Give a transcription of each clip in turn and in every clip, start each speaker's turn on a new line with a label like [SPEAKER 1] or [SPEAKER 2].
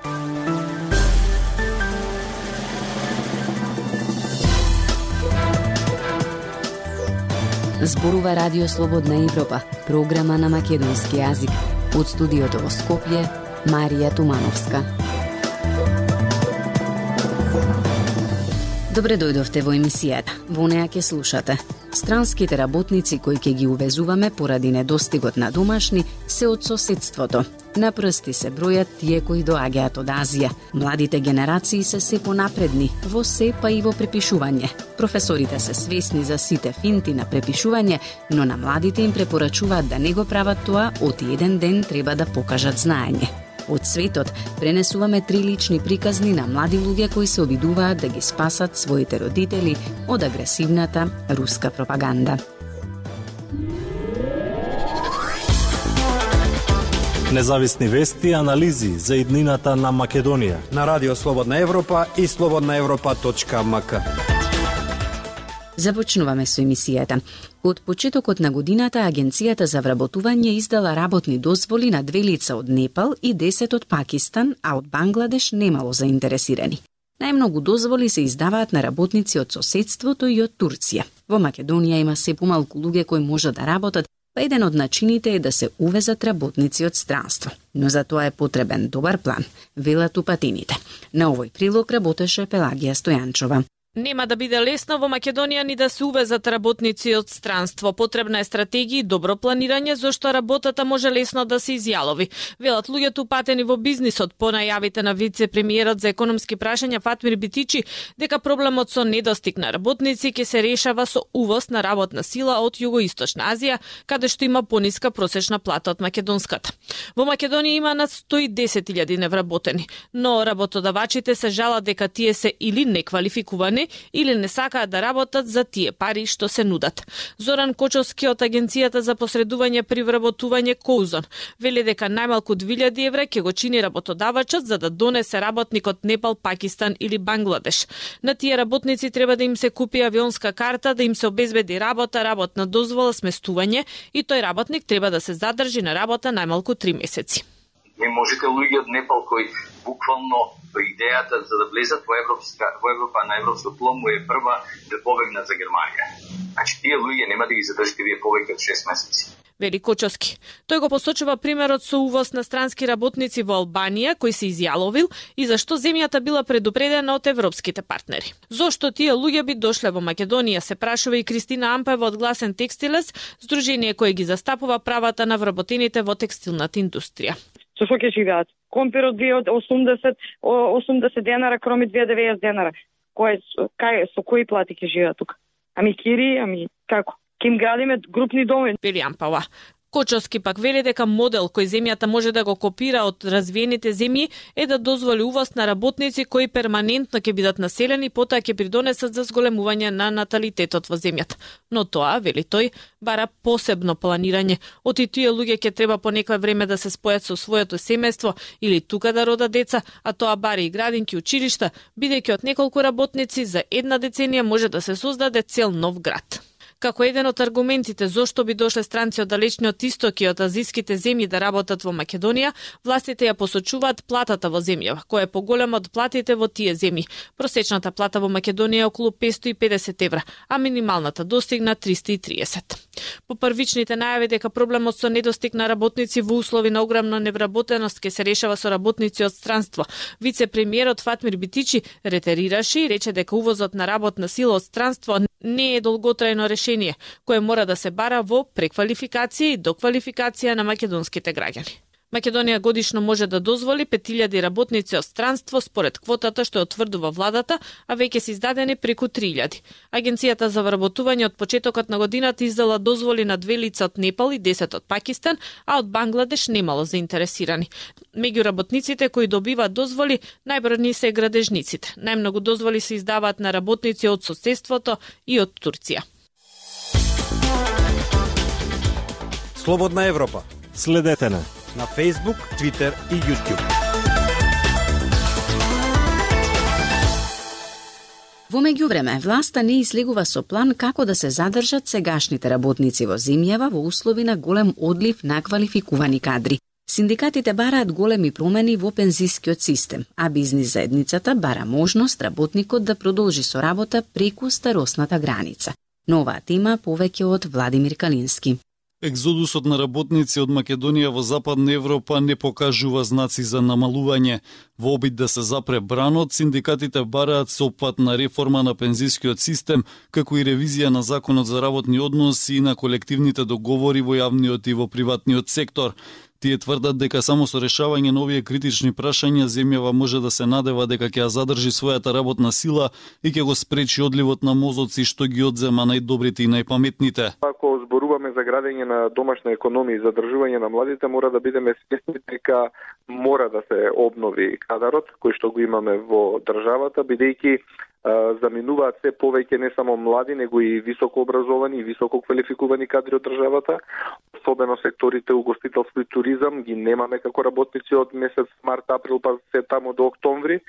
[SPEAKER 1] Зборува Радио Слободна Европа, програма на македонски јазик. Од студиото во Скопје, Марија Тумановска. Добре дојдовте во емисијата. Во неа ќе слушате. Странските работници кои ќе ги увезуваме поради недостигот на домашни се од соседството. На прсти се бројат тие кои доаѓаат од Азија. Младите генерации се понапредни во се, па и во препишување. Професорите се свесни за сите финти на препишување, но на младите им препорачуваат да не го прават тоа, оти еден ден треба да покажат знаење. Од светот пренесуваме 3 лични приказни на млади луѓе кои се обидуваат да ги спасат своите родители од агресивната руска пропаганда.
[SPEAKER 2] Независни вести и анализи за иднината на Македонија
[SPEAKER 3] на Радио Слободна Европа и slobodnaevropa.mk.
[SPEAKER 1] Започнуваме со емисијата. Од почетокот на годината Агенцијата за вработување издала работни дозволи на 2 лица од Непал и 10 од Пакистан, а од Бангладеш немало заинтересирани. Најмногу дозволи се издаваат на работници од соседството и од Турција. Во Македонија има се помалку луѓе кои можат да работат, па еден од начините е да се увезат работници од странство. Но за тоа е потребен добар план, велат упатините. На овој прилог работеше Пелагија Стојанчова.
[SPEAKER 4] Нема да биде лесно во Македонија ни да се увезат работници од странство. Потребна е стратегија и добро планирање, зашто работата може лесно да се изјалови. Велат луѓето упатени во бизнисот по најавите на вице-премиерот за економски прашања Фатмир Битичи дека проблемот со недостиг на работници ќе се решава со увоз на работна сила од Југоисточна Азија, каде што има пониска просечна плата од македонската. Во Македонија има над 110.000 невработени, но работодавачите се жалат дека тие се или неквалификувани или не сакаат да работат за тие пари што се нудат. Зоран Кочовски од Агенцијата за посредување при вработување Коузон вели дека најмалку 2.000 евра ќе го чини работодавачот за да донесе работник од Непал, Пакистан или Бангладеш. На тие работници треба да им се купи авионска карта, да им се обезбеди работа, работна дозвола, сместување и тој работник треба да се задржи на работа најмалку 3 месеци.
[SPEAKER 5] Не можете луѓе од Непал кои буквално идејата за да влезат во Европа на европско тло му е прва да побегнат за Германија. Значи тие луѓе нема да ги задржите вие повеќе од 6 месеци.
[SPEAKER 4] Вели Кочовски. Тој го посочува примерот со увоз на странски работници во Албанија кој се изјаловил и зашто земјата била предупредена од европските партнери. Зошто тие луѓе би дошле во Македонија, се прашува и Кристина Ампева од Гласен Текстилес, здружение кое ги застапува правата на вработените во текстилната индустрија.
[SPEAKER 6] Со што ќе живеат? Компир од 80 денара, кроми 290 денара. Со кои плати ќе живеат тука? Ами кири, ами како? Ќе им градиме групни домови.
[SPEAKER 4] Вели Ампава. Кочовски пак вели дека модел кој земјата може да го копира од развиените земји е да дозволи увоз на работници кои перманентно ќе бидат населени, потоа ќе придонесат за зголемување на наталитетот во земјата. Но тоа, вели тој, бара посебно планирање. Оти тие луѓе ќе треба по некое време да се спојат со своето семејство или тука да родат деца, а тоа бара и градинки, училишта, бидејќи од неколку работници за една деценија може да се создаде цел нов град. Како еден од аргументите зошто би дошле странци од далечниот исток и од азиските земји да работат во Македонија, властите ја посочуваат платата во земјава, која е поголема од платите во тие земји. Просечната плата во Македонија е околу 550 евра, а минималната достигна 330. По првичните најави дека проблемот со недостиг на работници во услови на огромна невработеност ќе се решава со работници од странство, вице-премиерот Фатмир Битичи ретерираше и рече дека увозот на работна сила од странство не е долготрајно решение, кое мора да се бара во преквалификација и доквалификација на македонските граѓани. Македонија годишно може да дозволи 5.000 работници од странство според квотата што утврдува владата, а веќе се издадени преку 3.000. Агенцијата за вработување од почетокот на годината издала дозволи на 2 лица од Непал и 10 од Пакистан, а од Бангладеш немало заинтересирани. Меѓу работниците кои добиваат дозволи, најбројни се градежниците. Најмногу дозволи се издаваат на работници од соседството и од Турција.
[SPEAKER 3] Слободна Европа.
[SPEAKER 2] Следете на
[SPEAKER 3] Facebook, Twitter и YouTube.
[SPEAKER 1] Во меѓувреме, власта не излегува со план како да се задржат сегашните работници во земјава во услови на голем одлив на квалификувани кадри. Синдикатите бараат големи промени во пензискиот систем, а бизнис заедницата бара можност работникот да продолжи со работа преку старосната граница. На оваа тема повеќе од Владимир Калински.
[SPEAKER 7] Екзодусот на работници од Македонија во Западна Европа не покажува знаци за намалување. Во обид да се запре бранот, синдикатите бараат сеопфатна реформа на пензискиот систем, како и ревизија на законот за работни односи и на колективните договори во јавниот и во приватниот сектор. Тие тврдат дека само со решавање на овие критични прашања земјава може да се надева дека ќе ја задржи својата работна сила и ќе го спречи одливот на мозоци што ги одзема најдобрите и најпаметните.
[SPEAKER 8] Ако зборуваме за градење на домашна економија и задржување на младите, мора да бидеме свесни дека мора да се обнови кадарот кој што го имаме во државата, бидејќи заминуваат се повеќе не само млади, него и високо образовани и високо квалификувани кадри од државата, особено секторите угостителство и туризам ги немаме како работници од месец март, април па се таму до октомври,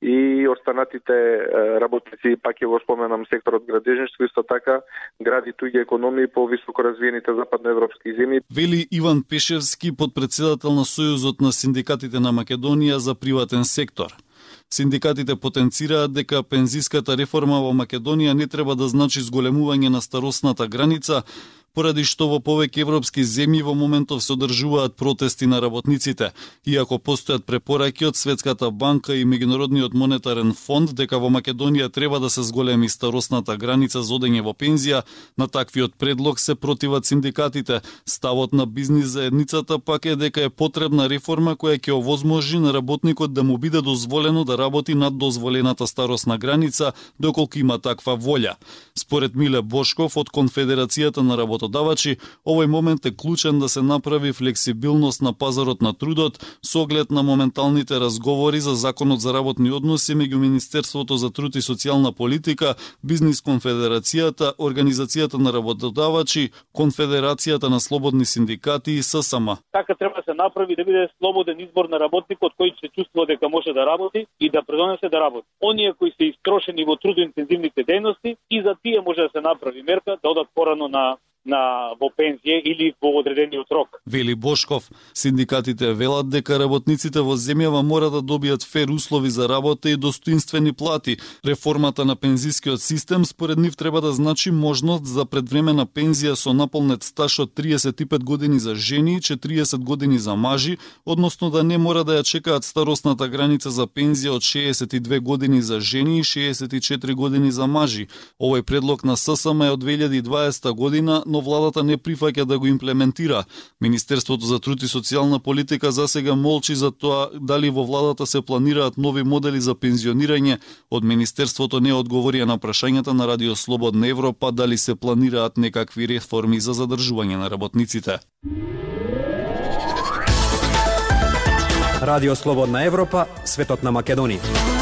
[SPEAKER 8] и останатите работници, пак ќе го споменам секторот градежништво, исто така гради туѓи економии по високо развиените западноевропски земји.
[SPEAKER 7] Вели Иван Пешевски, подпредседател на Сојузот на синдикатите на Македонија за приватен сектор. Синдикатите потенцираат дека пензиската реформа во Македонија не треба да значи зголемување на старосната граница, поради што во повеќе европски земји во моментов се одржуваат протести на работниците. Иако постојат препораки од Светската банка и Меѓународниот монетарен фонд дека во Македонија треба да се зголеми старосната граница за одење во пензија, на таквиот предлог се противат синдикатите. Ставот на бизнис заедницата пак е дека е потребна реформа која ќе овозможи на работникот да му биде дозволено да работи над дозволената старосна граница доколку има таква волја. Според Миле Бошков од Конфедерацијата на работодавачи, овој момент е клучен да се направи флексибилност на пазарот на трудот со оглед на моменталните разговори за законот за работни односи меѓу Министерството за труд и социјална политика, Бизнис конфедерацијата, Организацијата на работодавачи, Конфедерацијата на слободни синдикати и ССМ.
[SPEAKER 9] Така треба да се направи да биде слободен избор на работникот кој се чувствува дека може да работи и да предонесе да работи. Оние кои се истрошени во трудоинтензивните дејности и за тие може да се направи мерка да одат порано во пензија или во одредениот рок.
[SPEAKER 7] Вели Бошков, синдикатите велат дека работниците во земјава мора да добијат фер услови за работа и достоинствени плати. Реформата на пензискиот систем според нив треба да значи можност за предвремена пензија со наполнет стаж од 35 години за жени и 40 години за мажи, односно да не мора да ја чекаат старосната граница за пензија од 62 години за жени и 64 години за мажи. Овој предлог на ССМ е од 2020 година, но владата не прифаќа да го имплементира. Министерството за труд и социјална политика засега молчи за тоа дали во владата се планираат нови модели за пензионирање. Од Министерството не одговорија на прашањата на Радио Слободна Европа дали се планираат некакви реформи за задржување на работниците.
[SPEAKER 3] Радио Слободна Европа, светот на Македонија.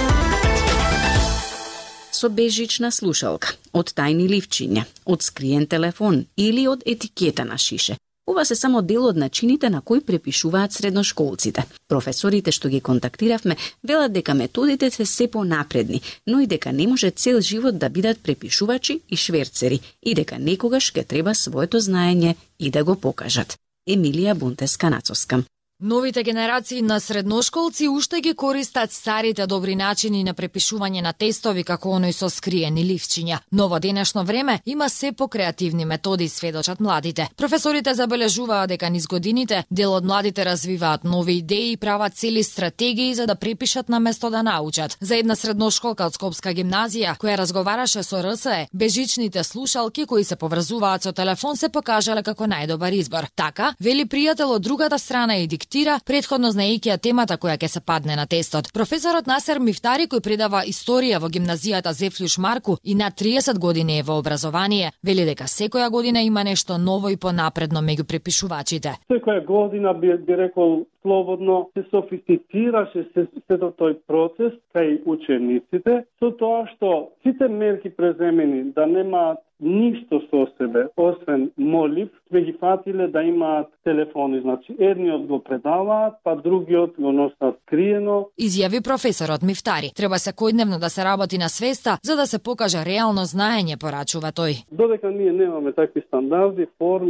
[SPEAKER 1] Со бежична слушалка, од тајни ливчиња, од скриен телефон или од етикета на шише. Ова се само дел од начините на кои препишуваат средношколците. Професорите што ги контактиравме велат дека методите се понапредни, но и дека не може цел живот да бидат препишувачи и шверцери и дека некогаш ќе треба своето знаење и да го покажат. Емилија Бунтеска-Нацовска.
[SPEAKER 10] Новите генерации на средношколци уште ги користат старите добри начини на препишување на тестови како оној со скриени ливчиња. Но во денешно време има се покреативни методи, сведочат младите. Професорите забележуваат дека низ годините дел од младите развиваат нови идеи и прават цели стратегии за да препишат на место да научат. За една средношколка од Скопска гимназија која разговараше со РСЕ, бежичните слушалки кои се поврзуваат со телефон се покажале како најдобар избор. Така, вели пријател од другата страна и предходно знаејќи темата која ќе се падне на тестот. Професорот Насер Мифтари, кој предава историја во гимназијата Зефлюш Марку и на 30 години е во образование, вели дека секоја година има нешто ново и понапредно меѓу препишувачите.
[SPEAKER 11] Секоја година би рекол слободно се софистицираше сето тој процес кај учениците, со тоа што сите мерки преземени да немаат ништо со себе, освен молив, сме ги фатиле да имаат телефони. Значи, едниот го предаваат, па другиот го носат скриено.
[SPEAKER 10] Изјави професорот Мифтари. Треба секојдневно да се работи на свеста, за да се покаже реално знаење, порачува тој.
[SPEAKER 11] Додека ние немаме такви стандарди, форми,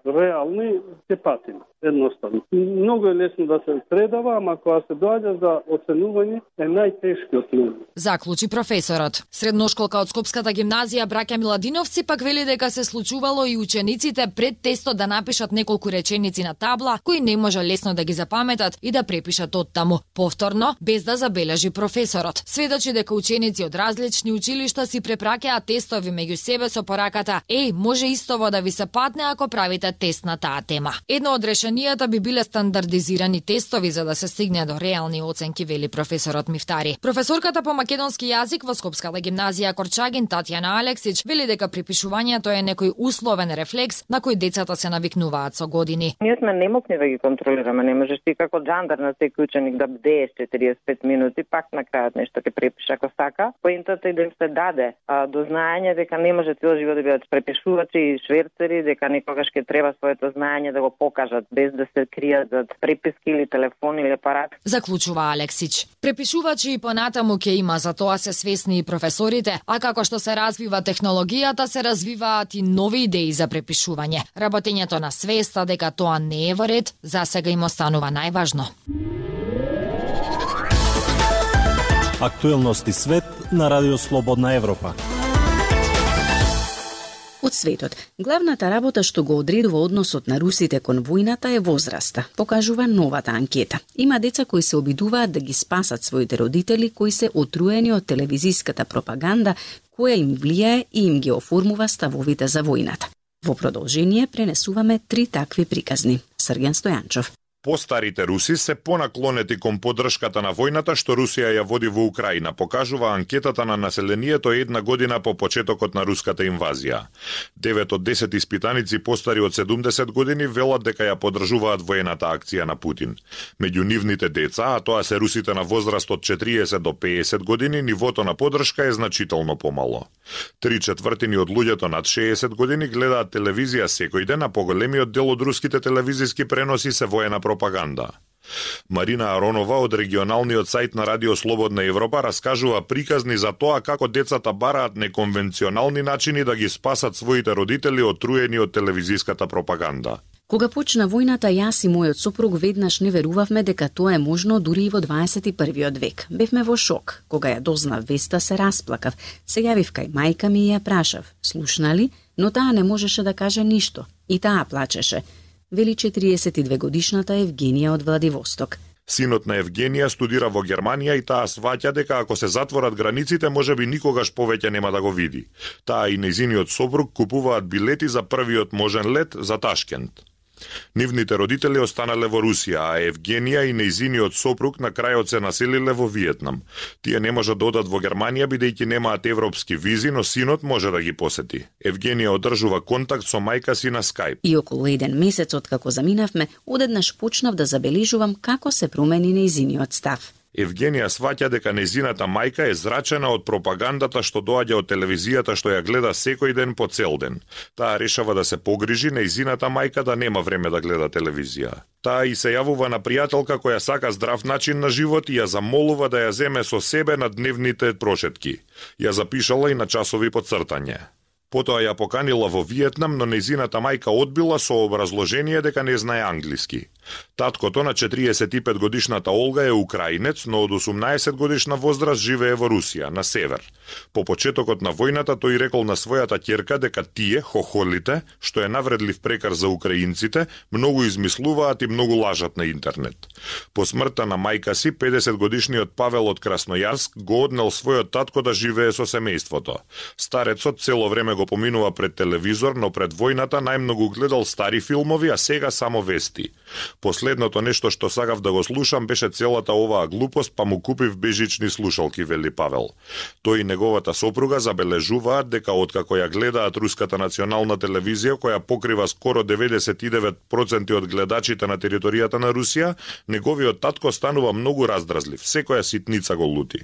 [SPEAKER 11] реални, ќе патиме. Едноставно. Многу е лесно да се предава, ама кога се доаѓа за оценување е најтешкиот момент.
[SPEAKER 10] Заклучи професорот. Средношколка од Скопската гимназија Браќа Миладиновци пак вели дека се случувало и учениците пред тестот да напишат неколку реченици на табла кои не може лесно да ги запаметат и да препишат оттаму. Повторно, без да забележи професорот. Сведочи дека ученици од различни училишта си препраќаат тестови меѓу себе со пораката: "Еј, може истово да ви се падне ако правите тест на таа тема." Едно од решенијата би биле стандардизирани тестови за да се стигне до реални оценки, вели професорот Мифтари. Професорката по македонски јазик во Скопската гимназија Корчагин Татјана Алексич вели дека припишувањето е некој условен рефлекс на кој децата се навикнуваат со години.
[SPEAKER 12] Ние сме немотни да ги контролираме, не можеш ти како џандар на секој ученик да бдееш 45 минути, пак на крајот нешто ќе препише ако сака. Поентата е да им се даде до знаење дека не може цел живот да бидат препишувачи и шверцери, дека некогаш ќе треба своето знаење да го покажат без да се кријат зад преписки или телефон или апарат.
[SPEAKER 10] Заклучува Алексич. Препишувачи и понатаму ќе има, за тоа се свесни и професорите, а како што се развива технологијата, се развиваат и нови идеи за препишување. Работењето на свеста дека тоа не е во ред, засега им останува најважно.
[SPEAKER 2] Актуелности свет на Радио Слободна Европа.
[SPEAKER 1] Од светот, главната работа што го одредува односот на русите кон војната е возраста, покажува новата анкета. Има деца кои се обидуваат да ги спасат своите родители кои се отруени од телевизиската пропаганда која им влијае и им ги оформува ставовите за војната. Во продолжение пренесуваме 3 такви приказни. Срген Стојанчов.
[SPEAKER 13] Постарите руси се понаклонети кон поддршката на војната што Русија ја води во Украина, покажува анкетата на населението една година по почетокот на руската инвазија. 9 од 10 испитаници постари од 70 години велат дека ја поддржуваат воената акција на Путин. Меѓу нивните деца, а тоа се русите на возраст од 40 до 50 години, нивото на поддршка е значително помало. 3/4 од луѓето над 60 години гледаат телевизија секој ден, а поголемиот дел од руските телевизиски преноси се воена пропаганда. Марина Аронова од регионалниот сајт на Радио Слободна Европа раскажува приказни за тоа како децата бараат неконвенционални начини да ги спасат своите родители отруени од телевизиската пропаганда.
[SPEAKER 1] Кога почна војната, јас и мојот сопруг веднаш не верувавме дека тоа е можно дури и во 21. век. Бевме во шок. Кога ја дознав веста, се расплакав. Се јавив кај мајка ми и ја прашав: "Слушна ли?" Но таа не можеше да каже ништо. И таа плачеше. Вели 42 годишната Евгенија од Владивосток.
[SPEAKER 13] Синот на Евгенија студира во Германија и таа сваќа дека ако се затворат границите, можеби никогаш повеќе нема да го види. Таа и нејзиниот сопруг купуваат билети за првиот можен лет за Ташкент. Нивните родители останале во Русија, а Евгенија и нејзиниот сопруг на крајот се населиле во Виетнам. Тие не можат да одат во Германија бидејќи немаат европски визи, но синот може да ги посети. Евгенија одржува контакт со мајка си на Skype.
[SPEAKER 1] И околу 1 месец откако заминавме, одеднаш почнав да забележувам како се промени нејзиниот став.
[SPEAKER 13] Евгенија сваќа дека нејзината мајка е зрачена од пропагандата што доаѓа од телевизијата што ја гледа секој ден по цел ден. Таа решава да се погрижи нејзината мајка да нема време да гледа телевизија. Таа и се јавува на пријателка која сака здрав начин на живот и ја замолува да ја земе со себе на дневните прошетки. Ја запишала и на часови подцртање. Потоа ја поканила во Виетнам, но нејзината мајка одбила со образложение дека не знае англиски. Таткото на 45 годишната Олга е украинец, но од 18 годишна возраст живее во Русија, на север. По почетокот на војната тој рекол на својата ќерка дека тие, хохолите, што е навредлив прекар за украинците, многу измислуваат и многу лажат на интернет. По смртта на мајка си, 50 годишниот Павел од Краснојарск го однел својот татко да живее со семејството. Старецот цело време го поминува пред телевизор, но пред војната најмногу гледал стари филмови, а сега само вести. Последното нешто што сакав да го слушам беше целата оваа глупост, па му купив бежични слушалки, вели Павел. Тој и неговата сопруга забележуваат дека откако ја гледаат руската национална телевизија, која покрива скоро 99% од гледачите на територијата на Русија, неговиот татко станува многу раздразлив. Секоја ситница го лути.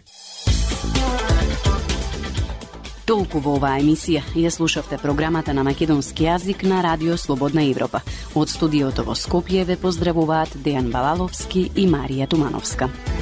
[SPEAKER 1] Толку во оваа емисија. Ја слушавте програмата на македонски јазик на Радио Слободна Европа. Од студиото во Скопје ве поздравуваат Дејан Балаловски и Марија Тумановска.